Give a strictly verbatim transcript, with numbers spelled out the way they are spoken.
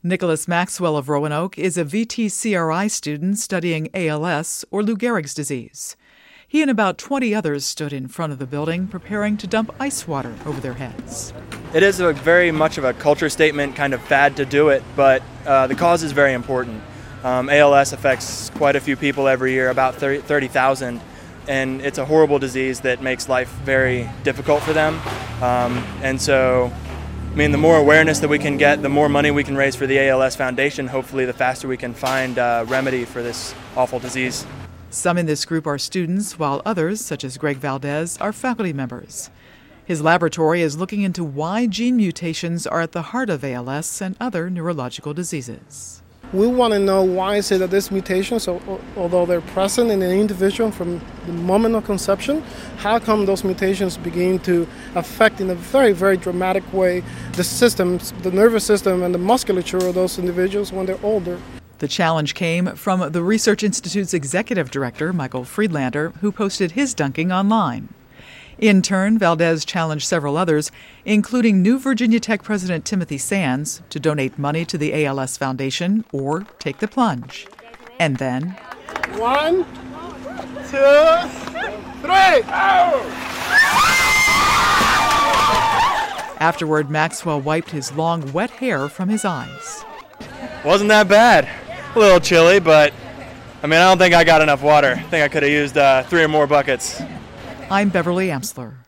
Nicholas Maxwell of Roanoke is a V T C R I student studying A L S, or Lou Gehrig's disease. He and about twenty others stood in front of the building preparing to dump ice water over their heads. It is a very much of a culture statement, kind of fad to do it, but uh, the cause is very important. Um, A L S affects quite a few people every year, about thirty thousand, and it's a horrible disease that makes life very difficult for them. Um, and so, I mean, the more awareness that we can get, the more money we can raise for the A L S Foundation, hopefully the faster we can find a remedy for this awful disease. Some in this group are students, while others, such as Greg Valdez, are faculty members. His laboratory is looking into why gene mutations are at the heart of A L S and other neurological diseases. We want to know why is it that these mutations, although they're present in an individual from the moment of conception, how come those mutations begin to affect in a very, very dramatic way the systems, the nervous system and the musculature of those individuals when they're older. The challenge came from the Research Institute's executive director, Michael Friedlander, who posted his dunking online. In turn, Valdez challenged several others, including New Virginia Tech President Timothy Sands, to donate money to the A L S Foundation or take the plunge. And then... One, two, three! Afterward, Maxwell wiped his long, wet hair from his eyes. Wasn't that bad. A little chilly, but I mean, I don't think I got enough water. I think I could have used uh, three or more buckets. I'm Beverly Amsler.